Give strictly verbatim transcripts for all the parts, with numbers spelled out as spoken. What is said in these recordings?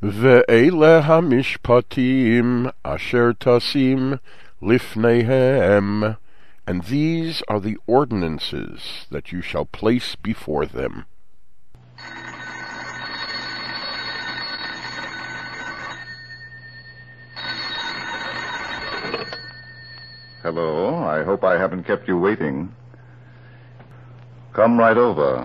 Ve'ele hamishpatim asher tasim lifneihem, and these are the ordinances that you shall place before them. Hello, I hope I haven't kept you waiting. Come right over.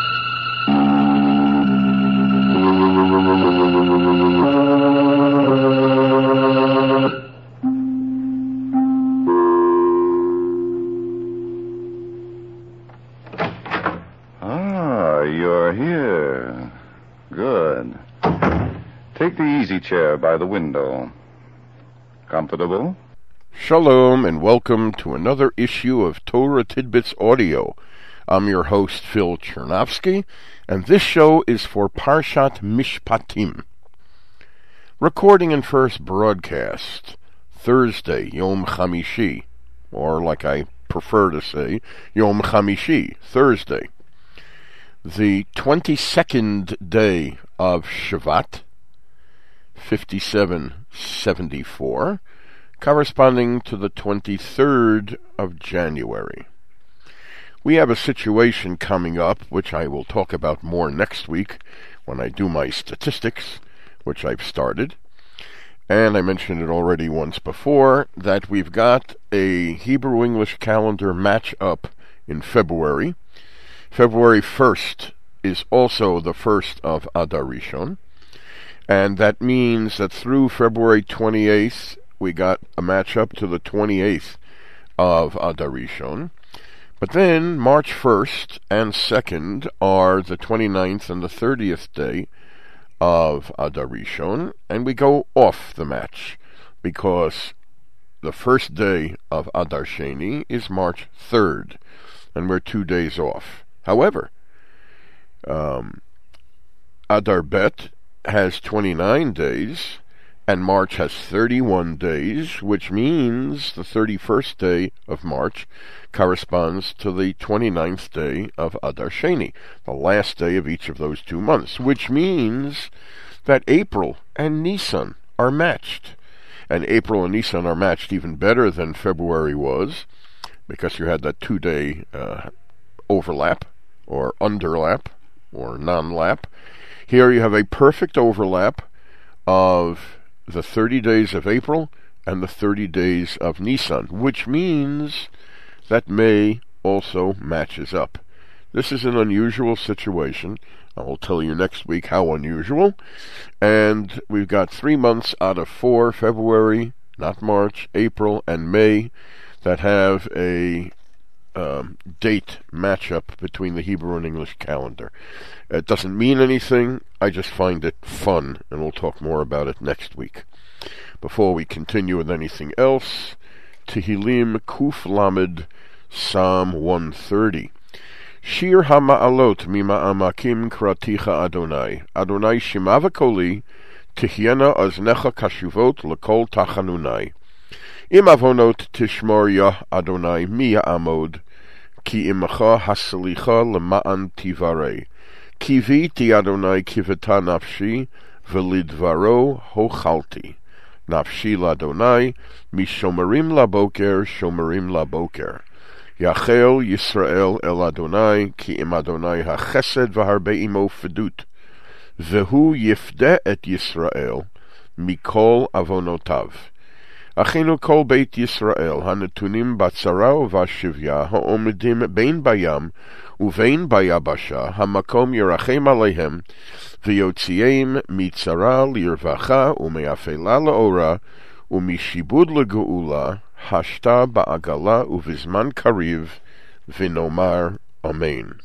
Ah, you're here. Good. Take the easy chair by the window. Comfortable? Shalom and welcome to another issue of Torah Tidbits Audio. I'm your host, Phil Chernovsky, and this show is for Parshat Mishpatim. Recording and first broadcast, Thursday, Yom Chamishi, or like I prefer to say, Yom Chamishi, Thursday, the twenty-second day of Shevat, fifty-seven seventy-four, corresponding to the twenty-third of January. We have a situation coming up, which I will talk about more next week when I do my statistics, which I've started. And I mentioned it already once before, that we've got a Hebrew-English calendar match-up in February. February first is also the first of Adar Rishon, and that means that through February twenty-eighth, we got a match-up to the twenty-eighth of Adar Rishon. But then March first and second are the twenty-ninth and the thirtieth day of Adar Rishon, and we go off the match because the first day of Adar Sheni is March third, and we're two days off. However, um, Adar Bet has twenty-nine days, and March has thirty-one days, which means the thirty-first day of March corresponds to the twenty-ninth day of Adar Sheni, the last day of each of those two months, which means that April and Nisan are matched. And April and Nisan are matched even better than February was, because you had that two-day uh, overlap, or underlap, or non-lap. Here you have a perfect overlap of the thirty days of April and the thirty days of Nisan, which means that May also matches up. This is an unusual situation. I will tell you next week how unusual. And we've got three months out of four, February, not March, April, and May, that have a um, date matchup between the Hebrew and English calendar. It doesn't mean anything. I just find it fun, and we'll talk more about it next week. Before we continue with anything else, Tehillim Kuf Lamed, Psalm one thirty. Shir HaMa'alot Mima'amakim Kraticha Adonai. Adonai Shema V'Koli, Tihyena Aznecha Kashuvot L'Kol Tachanunai. Im Avonot Tishmor Yah Adonai Mi Ya'amod, Ki Imacha Hasalicha L'Ma'an Tivarei. Kiviti Adonai Kivita Nafshi, V'Lidvaro Hochalti. Nafshi Ladonai, Mishomerim Laboker, Shomerim Laboker. Yachel Yisrael El Adonai, Ki Im Adonai HaChesed V'Harbe Imo Fedut. Vehu Yifde Et Yisrael, Mikol Avonotav. Achinu Kol Beit Yisrael, Hanetunim Batzara Uvashivya, Ha'omedim Bein Bayam, Uvein Bayabasha, Hamakom Yerachem Alehem, V'yotziyeim Mitzara Lirvacha, Umeafela Laora, Umishibud Legeula, Hashta Ba'agala Uvizman Kariv, Vinomar Amen.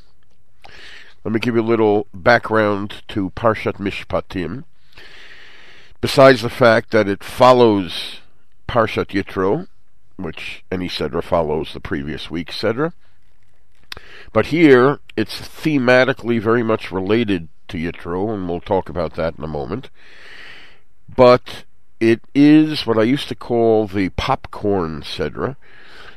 Let me give you a little background to Parshat Mishpatim. Besides the fact that it follows Parshat Yitro, which any Sedra follows the previous week's Sedra, but here it's thematically very much related to Yitro, and we'll talk about that in a moment. But it is what I used to call the popcorn Sedra,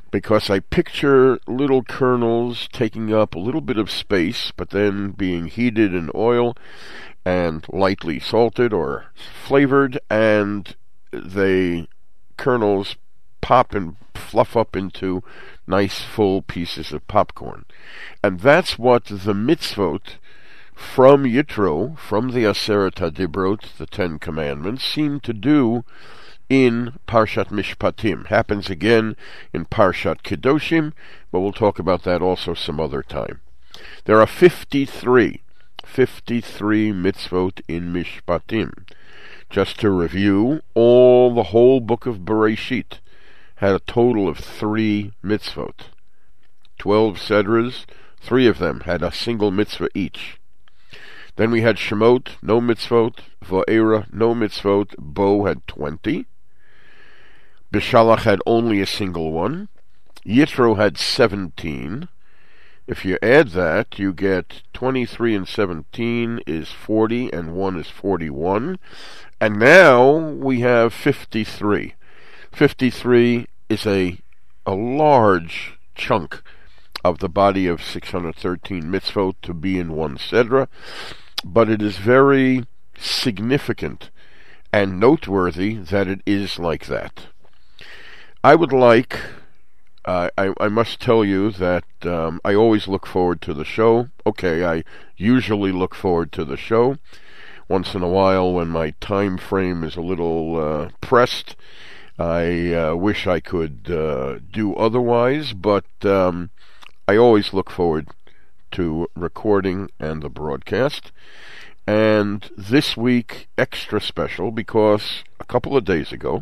because I picture little kernels taking up a little bit of space, but then being heated in oil and lightly salted or flavored, and the kernels pop and fluff up into nice full pieces of popcorn. And that's what the mitzvot from Yitro, from the Aseret HaDibrot, the Ten Commandments, seem to do in Parshat Mishpatim. Happens again in Parshat Kedoshim, but we'll talk about that also some other time. There are fifty-three, fifty-three mitzvot in Mishpatim. Just to review, all the whole book of Bereshit had a total of three mitzvot. Twelve sedras, three of them had a single mitzvah each. Then we had Shemot, no mitzvot. Va'era, no mitzvot. Bo had twenty. Bishalach had only a single one. Yitro had seventeen. If you add that, you get twenty-three and seventeen is forty, and one is forty-one. And now we have fifty-three. fifty-three is a, a large chunk of the body of six hundred thirteen mitzvot to be in one sedra, but it is very significant and noteworthy that it is like that. I would like, uh, I, I must tell you that um, I always look forward to the show. Okay, I usually look forward to the show. Once in a while, when my time frame is a little uh, pressed, I uh, wish I could uh, do otherwise, but um, I always look forward to recording and the broadcast. And this week, extra special, because a couple of days ago,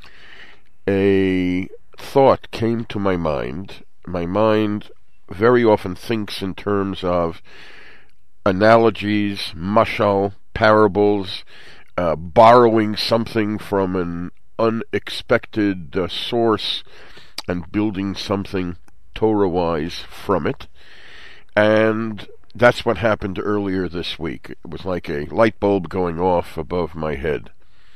a thought came to my mind. My mind very often thinks in terms of analogies, mashal, parables, uh, borrowing something from an unexpected uh, source and building something Torah-wise from it. And that's what happened earlier this week. It was like a light bulb going off above my head.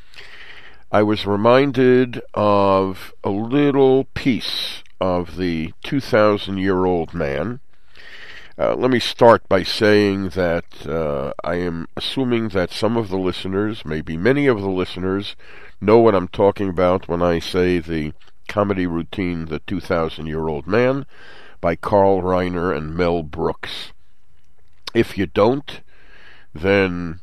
I was reminded of a little piece of the two thousand year old man. Uh, let me start by saying that uh, I am assuming that some of the listeners, maybe many of the listeners, know what I'm talking about when I say the comedy routine, The two thousand year old Man, by Carl Reiner and Mel Brooks. If you don't, then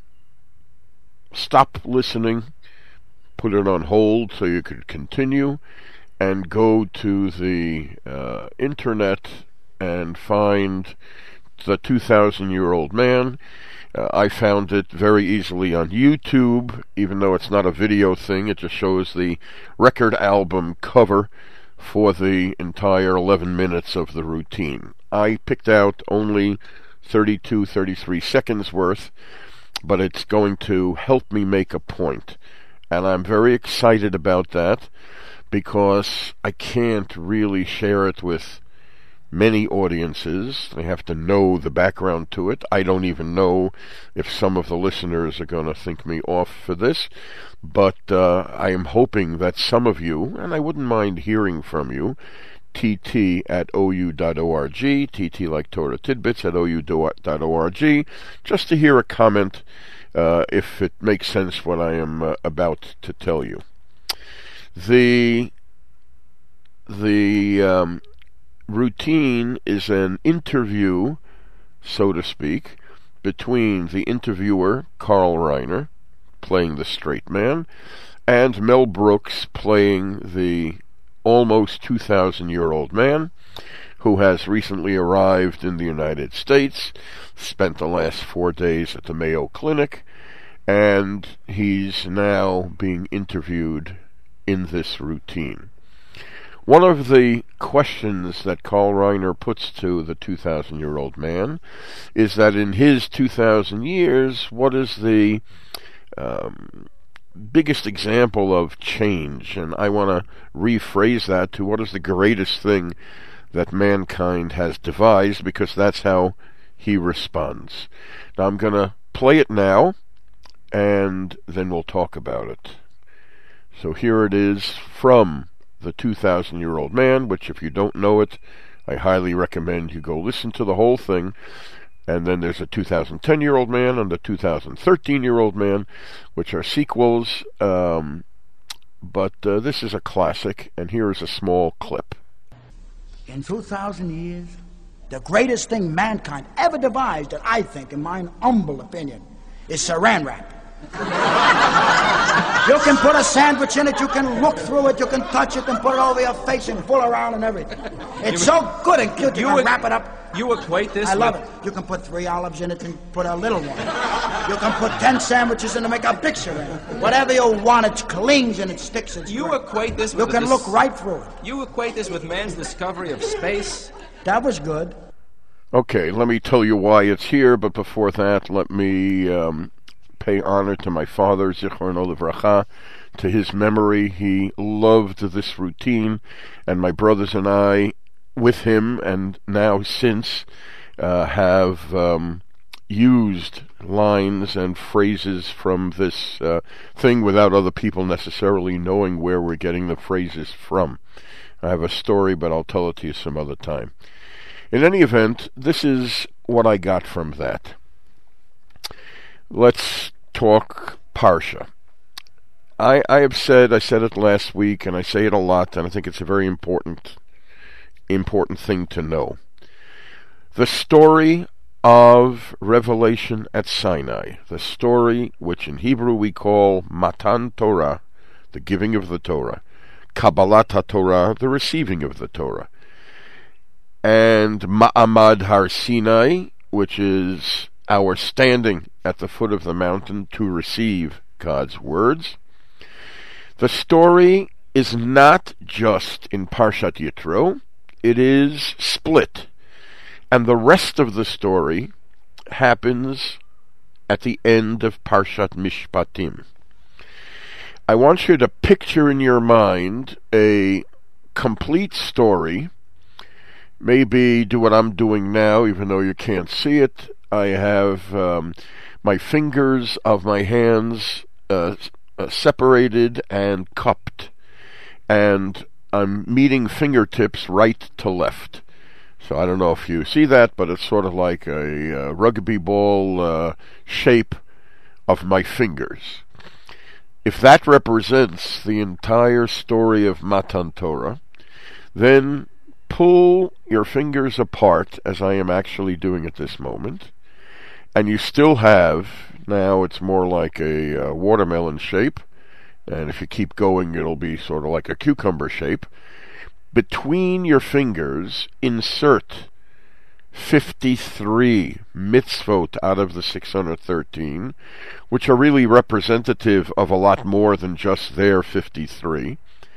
stop listening, put it on hold so you could continue, and go to the uh, internet and find The two thousand year old Man. Uh, I found it very easily on YouTube, even though it's not a video thing. It just shows the record album cover for the entire eleven minutes of the routine. I picked out only thirty-two, thirty-three seconds worth, but it's going to help me make a point. And I'm very excited about that because I can't really share it with many audiences. They have to know the background to it. I don't even know if some of the listeners are going to think me off for this, but uh, I am hoping that some of you, and I wouldn't mind hearing from you, tt at ou dot org, tt like Torah Tidbits at ou dot org, just to hear a comment uh, if it makes sense what I am uh, about to tell you. The the um, routine is an interview, so to speak, between the interviewer, Carl Reiner, playing the straight man, and Mel Brooks playing the almost two thousand year old man who has recently arrived in the United States, spent the last four days at the Mayo Clinic, and he's now being interviewed in this routine. One of the questions that Carl Reiner puts to the two thousand year old man is that in his two thousand years, what is the um, biggest example of change? And I want to rephrase that to what is the greatest thing that mankind has devised, because that's how he responds. Now I'm going to play it now, and then we'll talk about it. So here it is from the two thousand year old man, which if you don't know it, I highly recommend you go listen to the whole thing. And then there's a two thousand ten year old man and the two thousand thirteen year old man, which are sequels. Um, but uh, this is a classic, and here is a small clip. In two thousand years, the greatest thing mankind ever devised, that I think, in my humble opinion, is saran wrap. You can put a sandwich in it, you can look through it, you can touch it and put it over your face and pull around and everything. It's so good and cute, you, you can wrap it up. You equate this I with... love it. You can put three olives in it and put a little one. You can put ten sandwiches in to make a picture in it. Whatever you want, it clings and it sticks. It's you great. equate this You with... can dis- look right through it. You equate this with man's discovery of space? That was good. Okay, let me tell you why it's here, but before that, let me um, pay honor to my father, Zichrono Livracha, to his memory. He loved this routine, and my brothers and I, with him, and now since, uh, have um, used lines and phrases from this uh, thing without other people necessarily knowing where we're getting the phrases from. I have a story, but I'll tell it to you some other time. In any event, this is what I got from that. Let's talk Parsha. I, I have said, I said it last week, and I say it a lot, and I think it's a very important, important thing to know. The story of Revelation at Sinai, the story which in Hebrew we call Matan Torah, the giving of the Torah, Kabbalat HaTorah, the receiving of the Torah, and Ma'amad Har Sinai, which is our standing at the foot of the mountain to receive God's words. The story is not just in Parshat Yitro, it is split, and the rest of the story happens at the end of Parshat Mishpatim. I want you to picture in your mind a complete story. Maybe do what I'm doing now, even though you can't see it. I have um, my fingers of my hands uh, uh, separated and cupped, and I'm meeting fingertips right to left. So I don't know if you see that, but it's sort of like a uh, rugby ball uh, shape of my fingers. If that represents the entire story of Matan Torah, then pull your fingers apart, as I am actually doing at this moment, and you still have, now it's more like a uh, watermelon shape, and if you keep going it'll be sort of like a cucumber shape. Between your fingers, insert fifty-three mitzvot out of the six hundred thirteen, which are really representative of a lot more than just their fifty-three,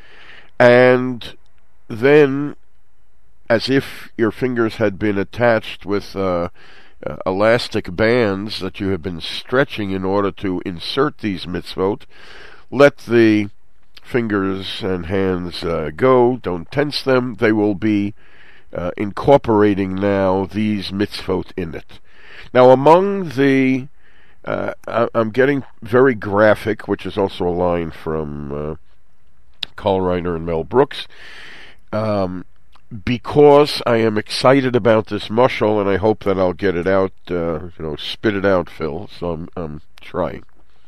and then, as if your fingers had been attached with uh, uh, elastic bands that you have been stretching in order to insert these mitzvot, let the fingers and hands uh, go, don't tense them. They will be uh, incorporating now these mitzvot in it. Now, among the, uh, I- I'm getting very graphic, which is also a line from uh, Carl Reiner and Mel Brooks, um, because I am excited about this mushal, and I hope that I'll get it out, uh, you know, spit it out, Phil, so I'm, I'm trying.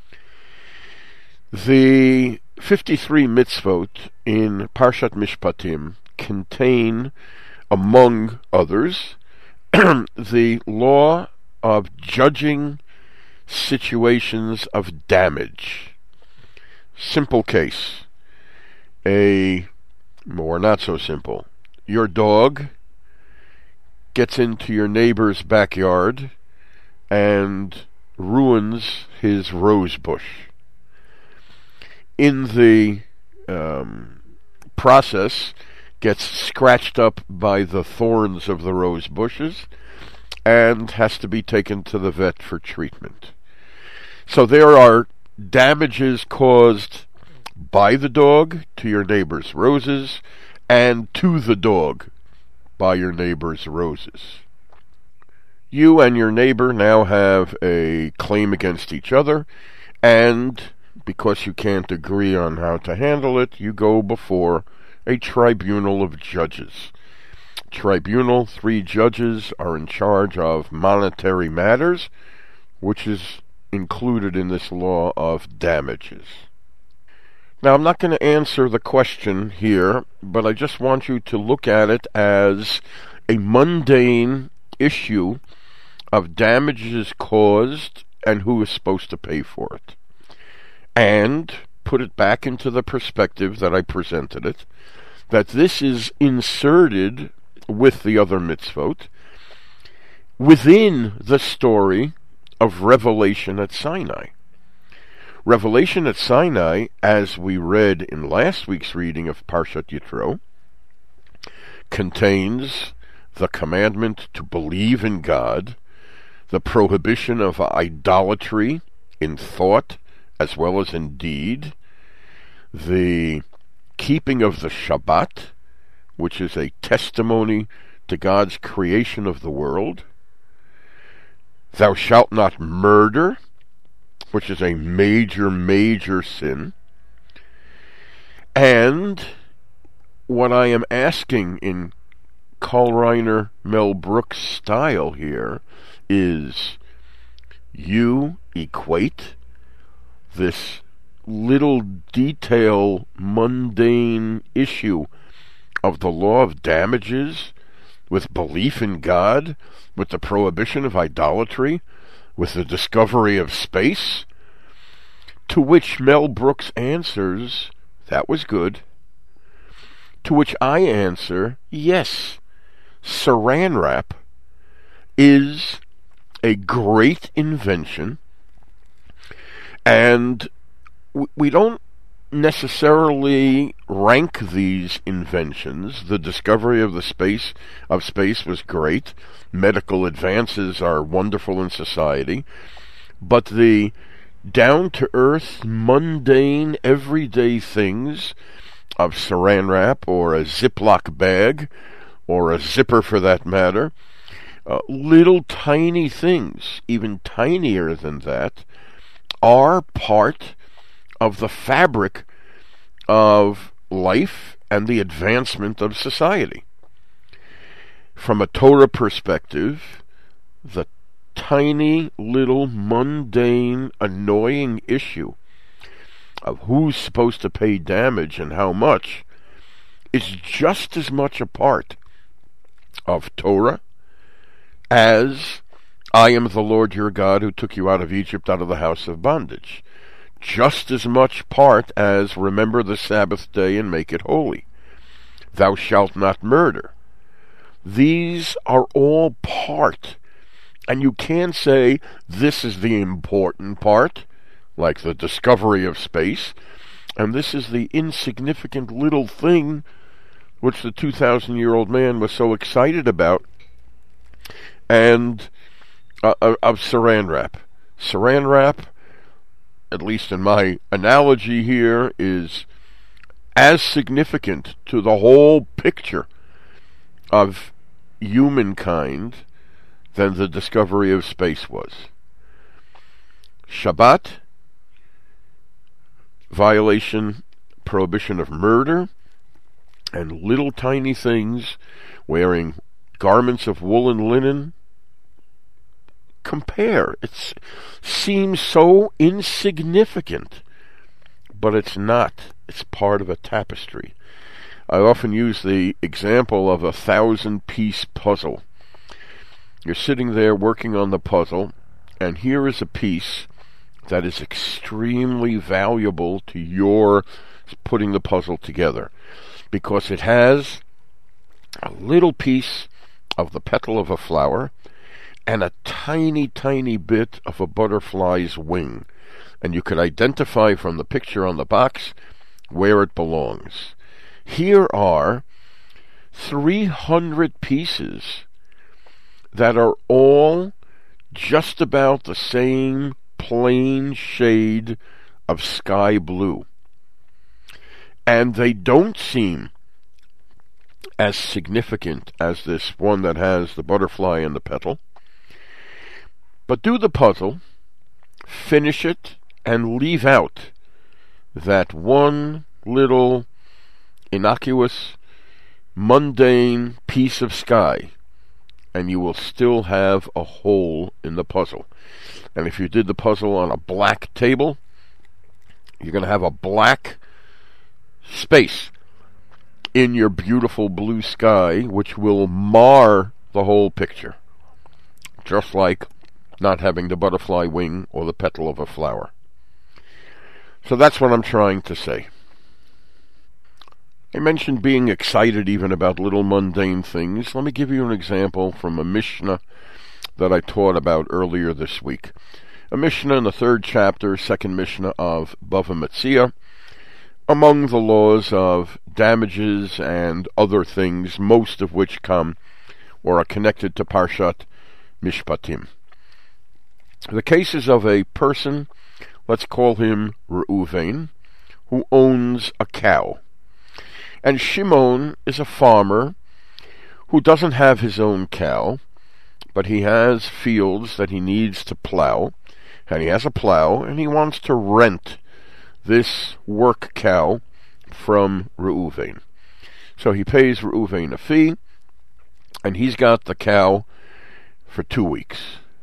The fifty-three mitzvot in Parshat Mishpatim contain, among others, the law of judging situations of damage. Simple case. A, or not so simple. Your dog gets into your neighbor's backyard and ruins his rose bush. In the um, process, gets scratched up by the thorns of the rose bushes and has to be taken to the vet for treatment. So there are damages caused by the dog to your neighbor's roses, and to the dog by your neighbor's roses. You and your neighbor now have a claim against each other, and because you can't agree on how to handle it, you go before a tribunal of judges. Tribunal, three judges are in charge of monetary matters, which is included in this law of damages. Now, I'm not going to answer the question here, but I just want you to look at it as a mundane issue of damages caused and who is supposed to pay for it. And put it back into the perspective that I presented it, that this is inserted with the other mitzvot within the story of Revelation at Sinai. Revelation at Sinai, as we read in last week's reading of Parshat Yitro, contains the commandment to believe in God, the prohibition of idolatry in thought as well as in deed, the keeping of the Shabbat, which is a testimony to God's creation of the world, thou shalt not murder, which is a major, major sin. And what I am asking in Carl Reiner Mel Brooks style here is, you equate this little detail, mundane issue of the law of damages with belief in God, with the prohibition of idolatry, with the discovery of space? To which Mel Brooks answers, that was good. To which I answer, yes, Saran wrap is a great invention, and we don't necessarily rank these inventions. The discovery of the space of space was great. Medical advances are wonderful in society. But the down-to-earth, mundane, everyday things of Saran wrap or a Ziploc bag or a zipper for that matter, uh, little tiny things, even tinier than that, are part of the fabric of life and the advancement of society. From a Torah perspective, the tiny little mundane annoying issue of who's supposed to pay damage and how much is just as much a part of Torah as I am the Lord your God who took you out of Egypt, out of the house of bondage. Just as much part as remember the Sabbath day and make it holy. Thou shalt not murder. These are all part. And you can say this is the important part, like the discovery of space, and this is the insignificant little thing which the two thousand year old man was so excited about, and uh, of Saran wrap. Saran wrap, at least in my analogy here, is as significant to the whole picture of humankind than the discovery of space was. Shabbat, violation, prohibition of murder, and little tiny things, wearing garments of wool and linen, compare. It seems so insignificant, but it's not. It's part of a tapestry. I often use the example of a thousand-piece puzzle. You're sitting there working on the puzzle, and here is a piece that is extremely valuable to your putting the puzzle together, because it has a little piece of the petal of a flower and a tiny, tiny bit of a butterfly's wing. And you could identify from the picture on the box where it belongs. Here are three hundred pieces that are all just about the same plain shade of sky blue. And they don't seem as significant as this one that has the butterfly and the petal. But do the puzzle, finish it, and leave out that one little innocuous, mundane piece of sky, and you will still have a hole in the puzzle. And if you did the puzzle on a black table, you're going to have a black space in your beautiful blue sky, which will mar the whole picture, just like not having the butterfly wing or the petal of a flower. So that's what I'm trying to say. I mentioned being excited even about little mundane things. Let me give you an example from a Mishnah that I taught about earlier this week. A Mishnah in the third chapter, second Mishnah of Bava Metzia, among the laws of damages and other things, most of which come or are connected to Parshat Mishpatim. The cases of a person, let's call him Reuven, who owns a cow. And Shimon is a farmer who doesn't have his own cow, but he has fields that he needs to plow, and he has a plow, and he wants to rent this work cow from Reuven. So he pays Reuven a fee, and he's got the cow for two weeks.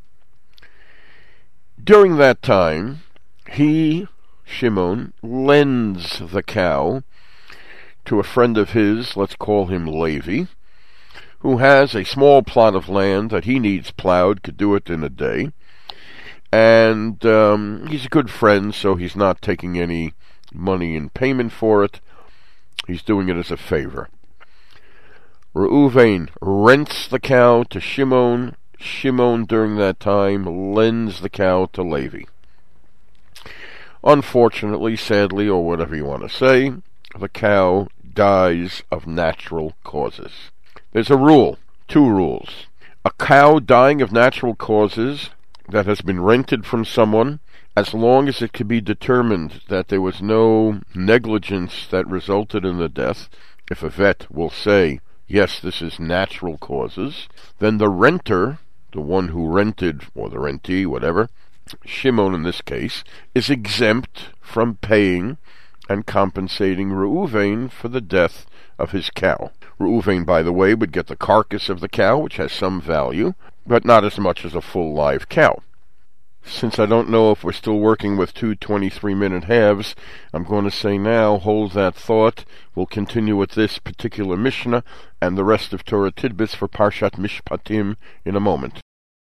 During that time, he, Shimon, lends the cow to a friend of his, let's call him Levi, who has a small plot of land that he needs plowed, could do it in a day. And um, he's a good friend, so he's not taking any money in payment for it. He's doing it as a favor. Reuven rents the cow to Shimon. Shimon, during that time, lends the cow to Levi. Unfortunately, sadly, or whatever you want to say, the cow dies of natural causes. There's a rule, two rules. A cow dying of natural causes that has been rented from someone, as long as it can be determined that there was no negligence that resulted in the death, if a vet will say, yes, this is natural causes, then the renter, the one who rented, or the rentee, whatever, Shimon in this case, is exempt from paying and compensating Reuven for the death of his cow. Reuven, by the way, would get the carcass of the cow, which has some value, but not as much as a full live cow. Since I don't know if we're still working with two twenty-three minute halves, I'm going to say now, hold that thought. We'll continue with this particular Mishnah and the rest of Torah tidbits for Parshat Mishpatim in a moment.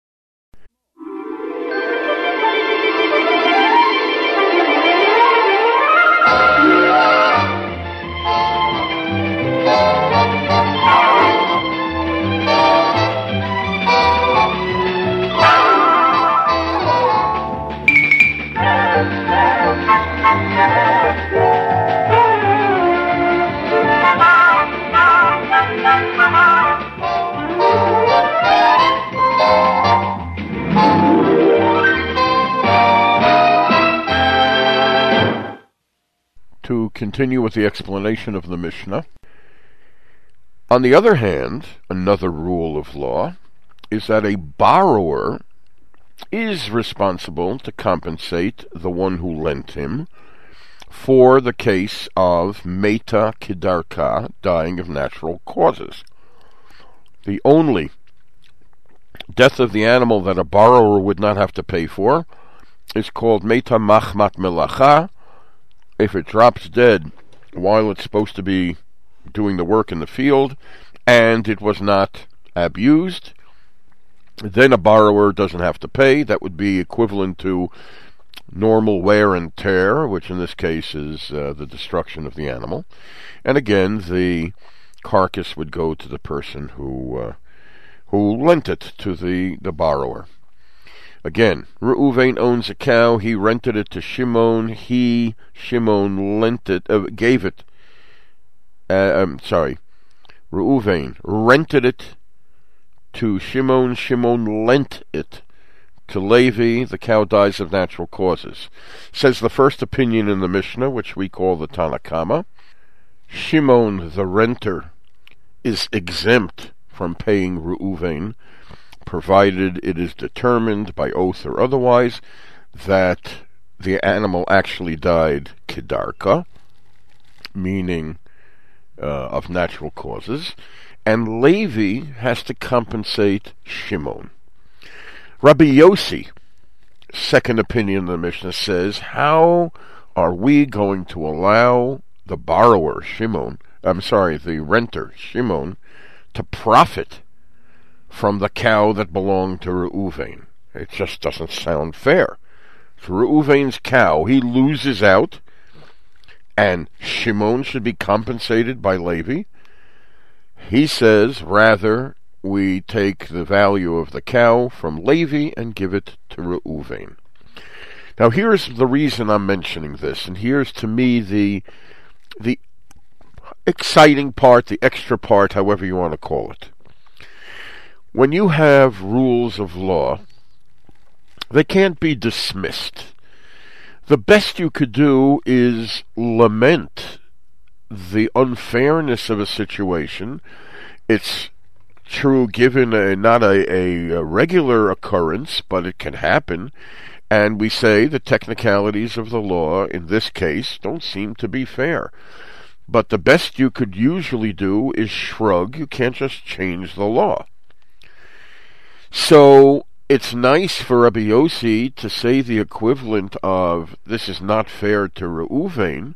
To continue with the explanation of the Mishnah. On the other hand, another rule of law is that a borrower is responsible to compensate the one who lent him for the case of Meta Kidarka, dying of natural causes. The only death of the animal that a borrower would not have to pay for is called Meta Machmat Melacha. If it drops dead while it's supposed to be doing the work in the field and it was not abused, then a borrower doesn't have to pay. That would be equivalent to normal wear and tear, which in this case is uh, the destruction of the animal. And again, the carcass would go to the person who uh, who lent it to the, the borrower. Again, Reuven owns a cow. He rented it to Shimon. He, Shimon, lent it, uh, gave it. Uh, I'm sorry. Reuven rented it to Shimon. Shimon lent it to Levi. The cow dies of natural causes. Says the first opinion in the Mishnah, which we call the Tanna Kama. Shimon, the renter, is exempt from paying Reuven, provided it is determined by oath or otherwise that the animal actually died Kidarka, meaning uh, of natural causes, and Levi has to compensate Shimon. Rabbi Yossi, second opinion of the Mishnah, says, how are we going to allow the borrower, Shimon, I'm sorry, the renter, Shimon, to profit from the cow that belonged to Reuven? It just doesn't sound fair. It's Reuven's cow. He loses out, and Shimon should be compensated by Levi. He says, rather, we take the value of the cow from Levi and give it to Reuven. Now, here's the reason I'm mentioning this, and here's, to me, the the exciting part, the extra part, however you want to call it. When you have rules of law, they can't be dismissed. The best you could do is lament the unfairness of a situation. It's true given a, not a, a, a regular occurrence, but it can happen. And we say the technicalities of the law in this case don't seem to be fair. But the best you could usually do is shrug. You can't just change the law. So it's nice for Rabbi Yossi to say the equivalent of, this is not fair to Reuven,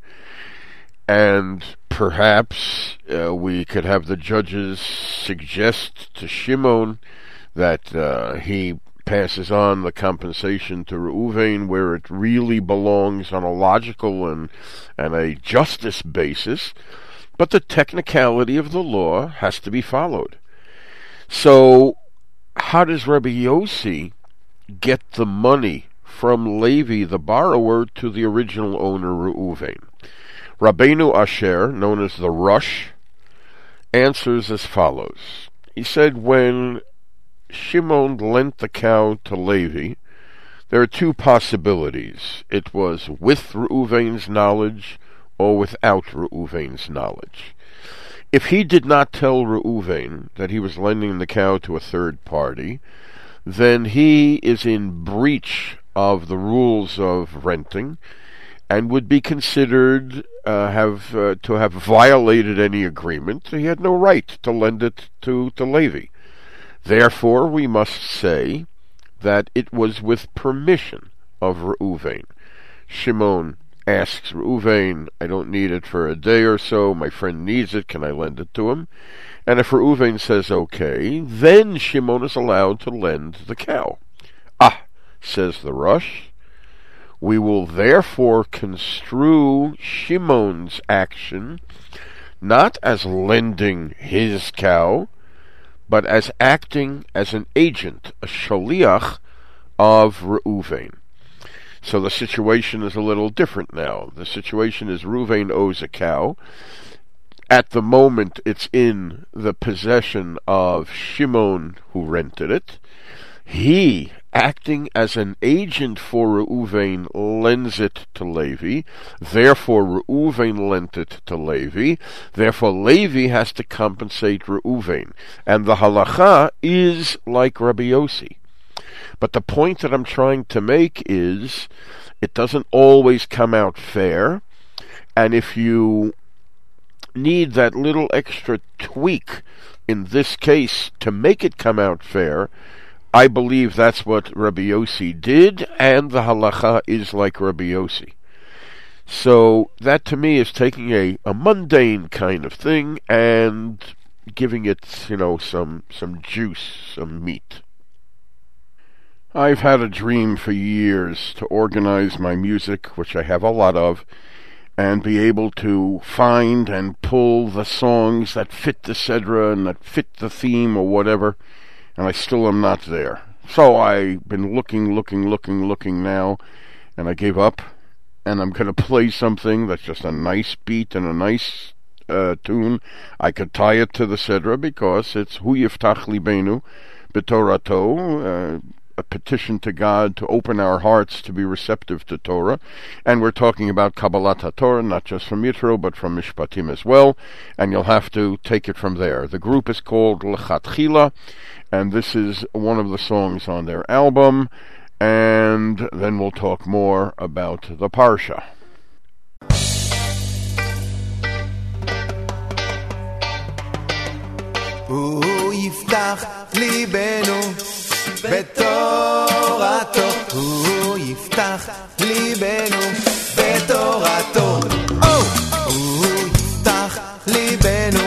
and perhaps uh, we could have the judges suggest to Shimon that uh, he passes on the compensation to Reuven where it really belongs on a logical and, and a justice basis, but the technicality of the law has to be followed. So how does Rabbi Yossi get the money from Levi, the borrower, to the original owner, Reuven? Rabbeinu Asher, known as the Rush, answers as follows. He said, when Shimon lent the cow to Levi, there are two possibilities. It was with Reuven's knowledge or without Reuven's knowledge. If he did not tell Reuven that he was lending the cow to a third party, then he is in breach of the rules of renting and would be considered uh, have uh, to have violated any agreement. He had no right to lend it to, to Levi. Therefore, we must say that it was with permission of Reuven. Shimon asks Reuven, I don't need it for a day or so, my friend needs it, can I lend it to him? And if Reuven says okay, then Shimon is allowed to lend the cow. Ah, says the Rush, we will therefore construe Shimon's action not as lending his cow, but as acting as an agent, a shaliach of Reuven. So the situation is a little different now. The situation is Reuven owes a cow. At the moment, it's in the possession of Shimon, who rented it. He, acting as an agent for Reuven, lends it to Levi. Therefore, Reuven lent it to Levi. Therefore, Levi has to compensate Reuven. And the halacha is like Rabbi Yossi. But the point that I'm trying to make is, it doesn't always come out fair. And if you need that little extra tweak in this case to make it come out fair, I believe that's what Rabbi Yossi did, and the halacha is like Rabbi Yossi. So that to me is taking a, a mundane kind of thing and giving it, you know, some some juice, some meat. I've had a dream for years to organize my music, which I have a lot of, and be able to find and pull the songs that fit the Sedra and that fit the theme or whatever, and I still am not there. So I've been looking, looking, looking, looking now, and I gave up, and I'm going to play something that's just a nice beat and a nice uh, tune. I could tie it to the Sedra because it's Hu Yiftach Libenu B'Torato, uh, a petition to God to open our hearts to be receptive to Torah. And we're talking about Kabbalat HaTorah, not just from Yitro, but from Mishpatim as well. And you'll have to take it from there. The group is called Lechatchila, and this is one of the songs on their album. And then we'll talk more about the Parsha. הוא יפתח ליבנו בתורתו, הוא יפתח ליבנו בתורתו, הוא יפתח ליבנו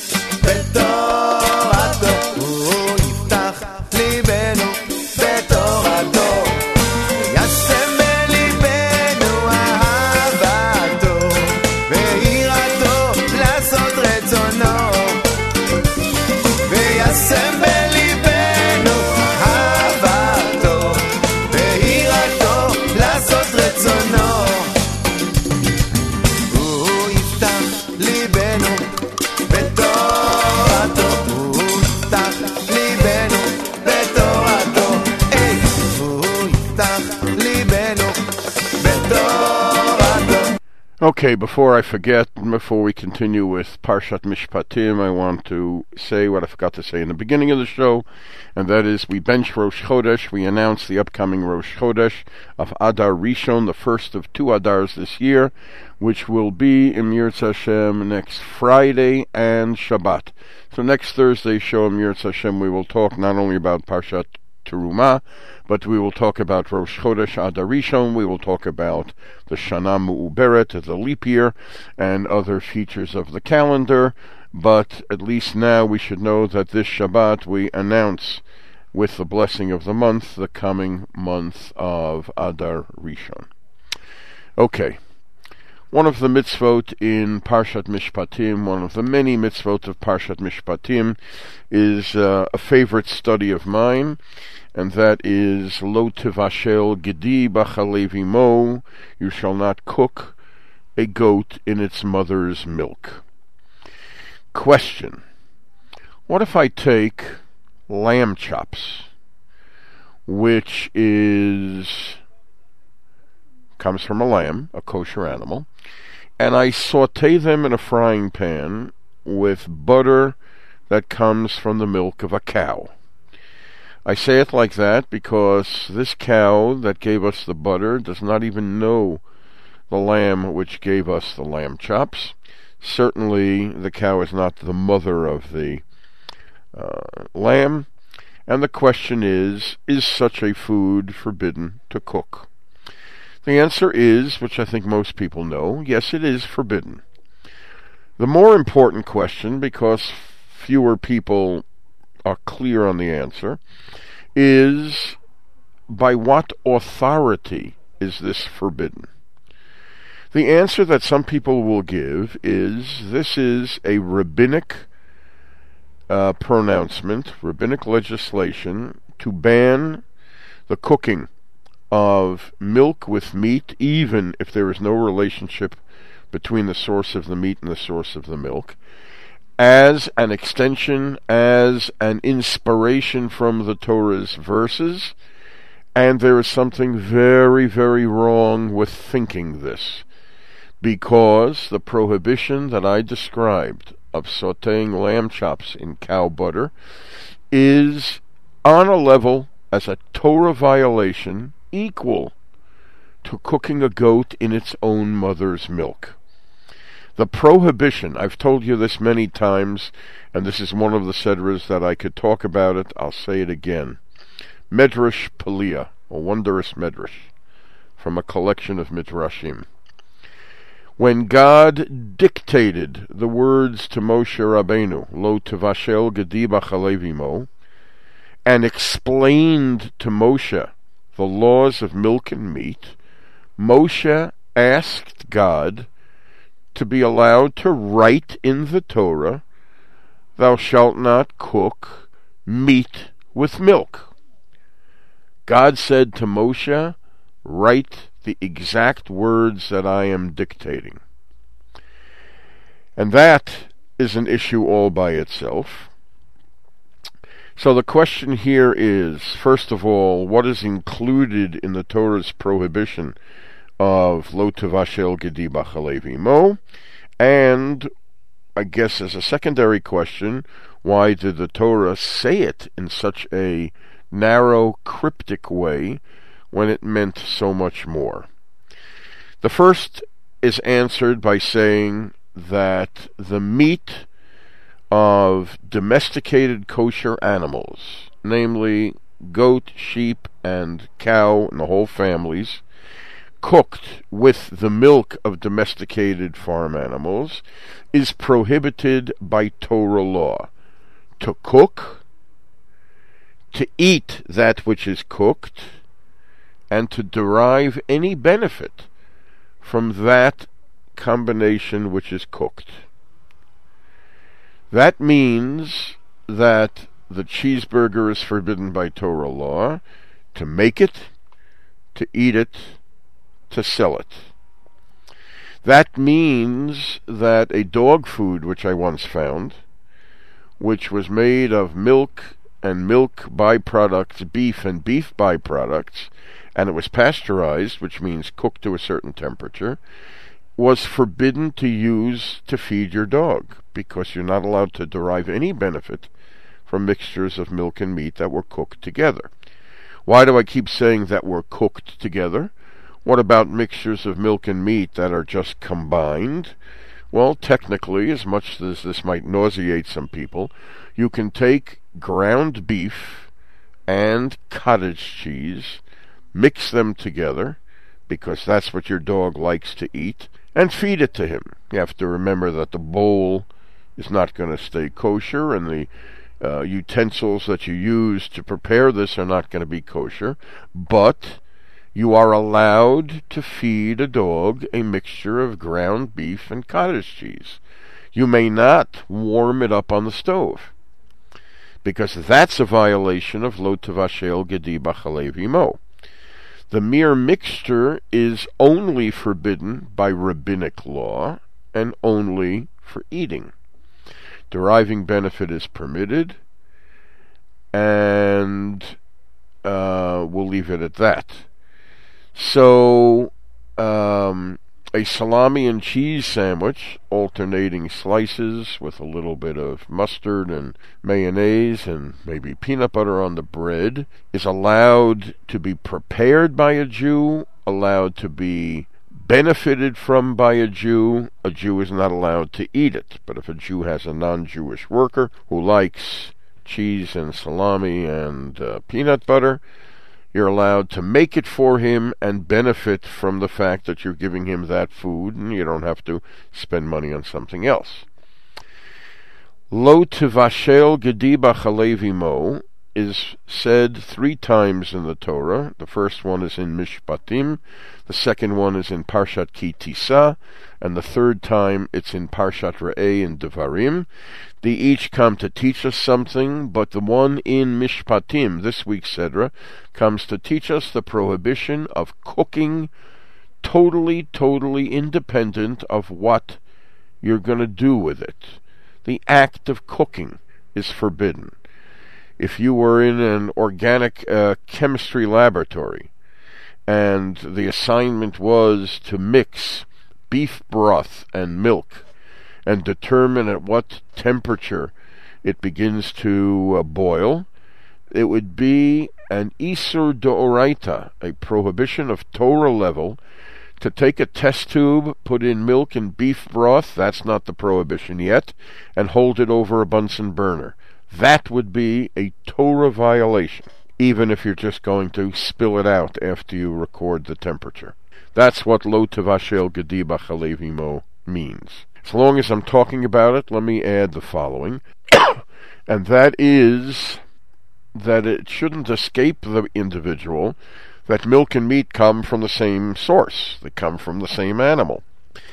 בתורתו, הוא יפתח ליבנו בתורתו, וישם בליבנו אהבתו ויראתו לעשות רצונו, וישם בליבנו אהבתו ויראתו לעשות רצונו, הוא יפתח ליבנו בתורתו, הוא יפתח ליבנו בתורתו, היי, הוא יפתח ליבנו בתורתו. Okay, before I forget, before we continue with Parshat Mishpatim, I want to say what I forgot to say in the beginning of the show, and that is we bench Rosh Chodesh. We announce the upcoming Rosh Chodesh of Adar Rishon, the first of two Adars this year, which will be in Yirtz Hashem next Friday and Shabbat. So next Thursday's show in Yirtz Hashem, we will talk not only about Parshat Terumah, but we will talk about Rosh Chodesh Adar Rishon, we will talk about the Shana Mu'uberet, the leap year, and other features of the calendar, but at least now we should know that this Shabbat we announce, with the blessing of the month, the coming month of Adar Rishon. Okay. One of the mitzvot in Parshat Mishpatim, one of the many mitzvot of Parshat Mishpatim, is uh, a favorite study of mine, and that is Lo Tivashel Gedi B'Chalev Imo, you shall not cook a goat in its mother's milk. Question: what if I take lamb chops, which is comes from a lamb, a kosher animal, and I saute them in a frying pan with butter that comes from the milk of a cow? I say it like that because this cow that gave us the butter does not even know the lamb which gave us the lamb chops. Certainly the cow is not the mother of the uh, lamb, and the question is, is such a food forbidden to cook? The answer is, which I think most people know, yes, it is forbidden. The more important question, because fewer people are clear on the answer, is by what authority is this forbidden? The answer that some people will give is this is a rabbinic uh, pronouncement, rabbinic legislation to ban the cooking of milk with meat, even if there is no relationship between the source of the meat and the source of the milk, as an extension, as an inspiration from the Torah's verses, and there is something very, very wrong with thinking this, because the prohibition that I described of sautéing lamb chops in cow butter is on a level as a Torah violation equal to cooking a goat in its own mother's milk. The prohibition, I've told you this many times, and this is one of the sedras that I could talk about it, I'll say it again. Medrash Pelia, a wondrous medrash, from a collection of midrashim. When God dictated the words to Moshe Rabbeinu, Lo Tivashel Gedi B'Chalev Imo, and explained to Moshe the laws of milk and meat, Moshe asked God to be allowed to write in the Torah, thou shalt not cook meat with milk. God said to Moshe, write the exact words that I am dictating. And that is an issue all by itself. So the question here is, first of all, what is included in the Torah's prohibition of Lo Tivashel Gedi B'Chalev Imo? And I guess as a secondary question, why did the Torah say it in such a narrow, cryptic way when it meant so much more? The first is answered by saying that the meat of domesticated kosher animals, namely goat, sheep, and cow, and the whole families, cooked with the milk of domesticated farm animals, is prohibited by Torah law. To cook, to eat that which is cooked, and to derive any benefit from that combination which is cooked. That means that the cheeseburger is forbidden by Torah law, to make it, to eat it, to sell it. That means that a dog food, which I once found, which was made of milk and milk byproducts, beef and beef byproducts, and it was pasteurized, which means cooked to a certain temperature, was forbidden to use to feed your dog, because you're not allowed to derive any benefit from mixtures of milk and meat that were cooked together. Why do I keep saying that were cooked together? What about mixtures of milk and meat that are just combined? Well, technically, as much as this might nauseate some people, you can take ground beef and cottage cheese, mix them together, because that's what your dog likes to eat, and feed it to him. You have to remember that the bowl is not going to stay kosher, and the uh, utensils that you use to prepare this are not going to be kosher, but you are allowed to feed a dog a mixture of ground beef and cottage cheese. You may not warm it up on the stove, because that's a violation of Lo Tevashel Gedi B'Chalev Imo. The mere mixture is only forbidden by rabbinic law and only for eating. Deriving benefit is permitted, and uh, we'll leave it at that. So, um, a salami and cheese sandwich, alternating slices with a little bit of mustard and mayonnaise and maybe peanut butter on the bread, is allowed to be prepared by a Jew, allowed to be benefited from by a Jew. A Jew is not allowed to eat it. But if a Jew has a non-Jewish worker who likes cheese and salami and uh, peanut butter, you're allowed to make it for him and benefit from the fact that you're giving him that food, and you don't have to spend money on something else. Lo Tevashel Gedi B'Chalev Imo is said three times in the Torah. The first one is in Mishpatim, the second one is in Parshat Ki Tisa, and the third time it's in Parshat Re'eh in Devarim. They each come to teach us something, but the one in Mishpatim, this week's Sedra, comes to teach us the prohibition of cooking totally, totally independent of what you're going to do with it. The act of cooking is forbidden. If you were in an organic uh, chemistry laboratory, and the assignment was to mix beef broth and milk, and determine at what temperature it begins to uh, boil, it would be an Isur D'Oraita, a prohibition of Torah level, to take a test tube, put in milk and beef broth, that's not the prohibition yet, and hold it over a Bunsen burner. That would be a Torah violation, even if you're just going to spill it out after you record the temperature. That's what Lo Tevashel Gedi B'Chalev Imo means. As long as I'm talking about it, let me add the following, and that is that it shouldn't escape the individual that milk and meat come from the same source. They come from the same animal.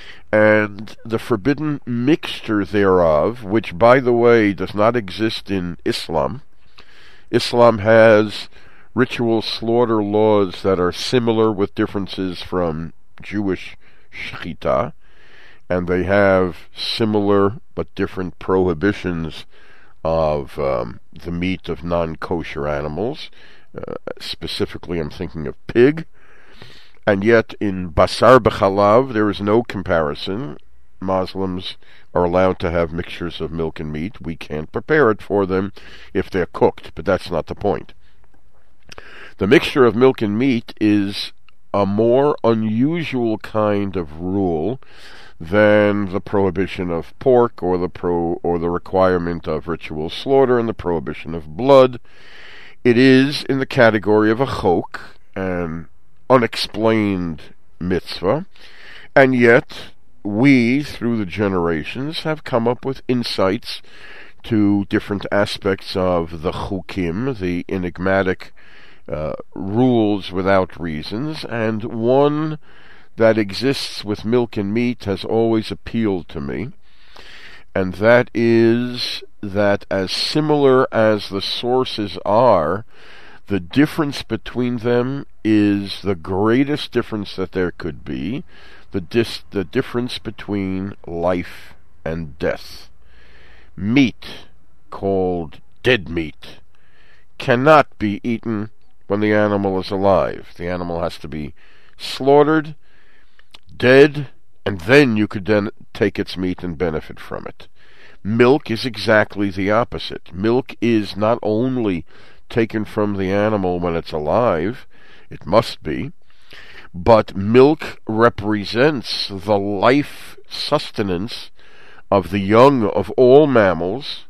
And the forbidden mixture thereof, which, by the way, does not exist in Islam. Islam has ritual slaughter laws that are similar with differences from Jewish shechita, and they have similar but different prohibitions of um, the meat of non-kosher animals. Uh, specifically, I'm thinking of pig. And yet, in Basar B'Chalav, there is no comparison. Muslims are allowed to have mixtures of milk and meat. We can't prepare it for them if they're cooked, but that's not the point. The mixture of milk and meat is a more unusual kind of rule than the prohibition of pork or the pro or the requirement of ritual slaughter and the prohibition of blood. It is in the category of a chok, an unexplained mitzvah, and yet we, through the generations, have come up with insights to different aspects of the chukim, the enigmatic uh, rules without reasons, and one that exists with milk and meat has always appealed to me, and that is that as similar as the sources are, the difference between them is the greatest difference that there could be, the dis- the difference between life and death. Meat, called dead meat, cannot be eaten when the animal is alive. The animal has to be slaughtered, dead, and then you could then take its meat and benefit from it. Milk is exactly the opposite. Milk is not only taken from the animal when it's alive, it must be, but milk represents the life sustenance of the young of all mammals,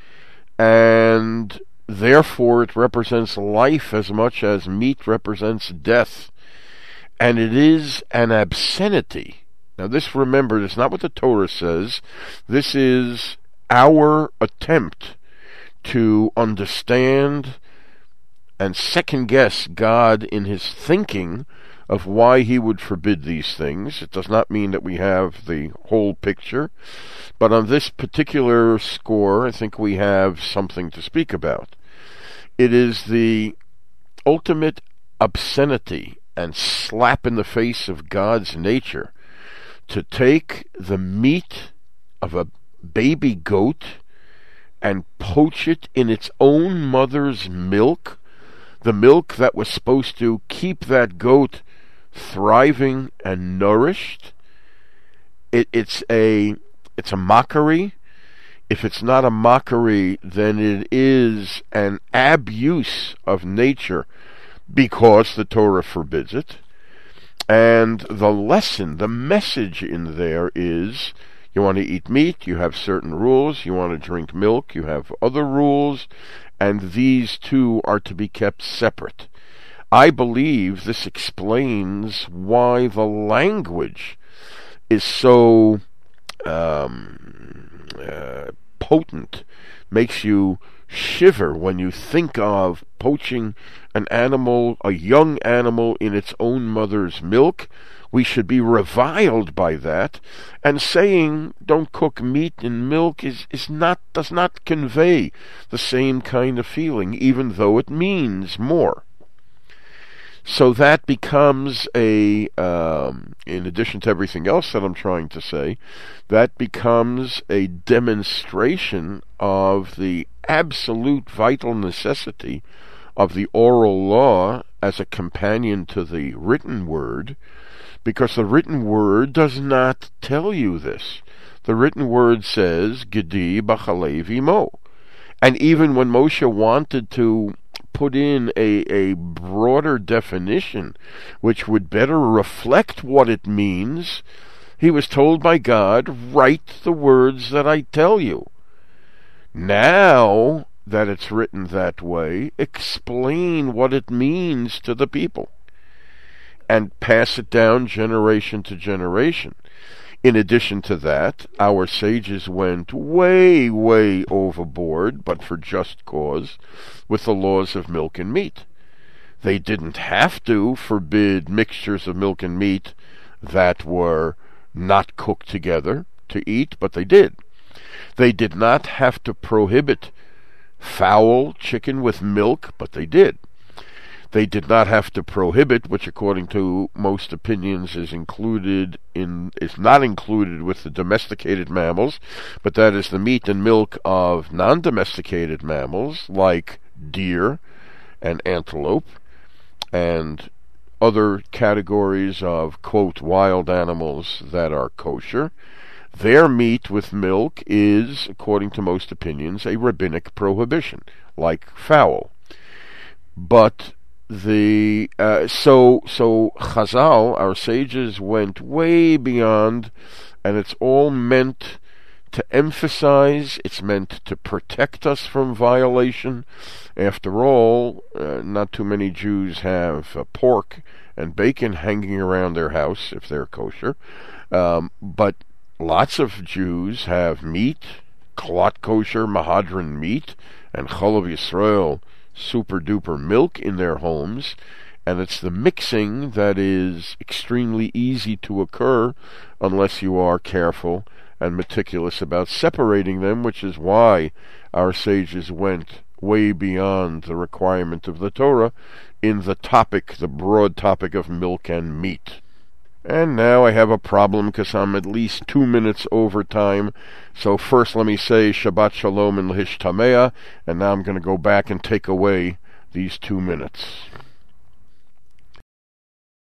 and therefore it represents life as much as meat represents death. And it is an obscenity. Now this, remember, is not what the Torah says. This is our attempt to understand and second-guess God in his thinking of why he would forbid these things. It does not mean that we have the whole picture, but on this particular score, I think we have something to speak about. It is the ultimate obscenity and slap in the face of God's nature to take the meat of a baby goat and poach it in its own mother's milk, the milk that was supposed to keep that goat thriving and nourished. It, it's a it's a mockery. If it's not a mockery, then it is an abuse of nature, because the Torah forbids it. And the lesson, the message in there is, you want to eat meat, you have certain rules. You want to drink milk, you have other rules. And these two are to be kept separate. I believe this explains why the language is so um, uh, potent, makes you shiver when you think of poaching an animal, a young animal, in its own mother's milk. We should be reviled by that, and saying don't cook meat in milk is, is not does not convey the same kind of feeling, even though it means more. So that becomes a, um, in addition to everything else that I'm trying to say, that becomes a demonstration of the absolute vital necessity of the oral law as a companion to the written word, because the written word does not tell you this. The written word says, Gedi b'chalei v'imo. And even when Moshe wanted to put in a, a broader definition, which would better reflect what it means, he was told by God, write the words that I tell you. Now that it's written that way, explain what it means to the people, and pass it down generation to generation. In addition to that, our sages went way, way overboard, but for just cause, with the laws of milk and meat. They didn't have to forbid mixtures of milk and meat that were not cooked together to eat, but they did. They did not have to prohibit fowl chicken with milk, but they did. They did not have to prohibit, which according to most opinions is included in is not included with the domesticated mammals, but that is the meat and milk of non-domesticated mammals like deer and antelope and other categories of, quote, wild animals that are kosher. Their meat with milk is, according to most opinions, a rabbinic prohibition, like fowl. But the uh, so so Chazal, our sages, went way beyond, and it's all meant to emphasize, it's meant to protect us from violation. After all, uh, not too many Jews have uh, pork and bacon hanging around their house if they're kosher, um, but lots of Jews have meat, klot kosher Mahadran meat, and Cholav Yisrael super duper milk in their homes, and it's the mixing that is extremely easy to occur unless you are careful and meticulous about separating them, which is why our sages went way beyond the requirement of the Torah in the topic, the broad topic of milk and meat. And now I have a problem because I'm at least two minutes over time. So first let me say Shabbat Shalom and L'Hishtamea, and now I'm going to go back and take away these two minutes.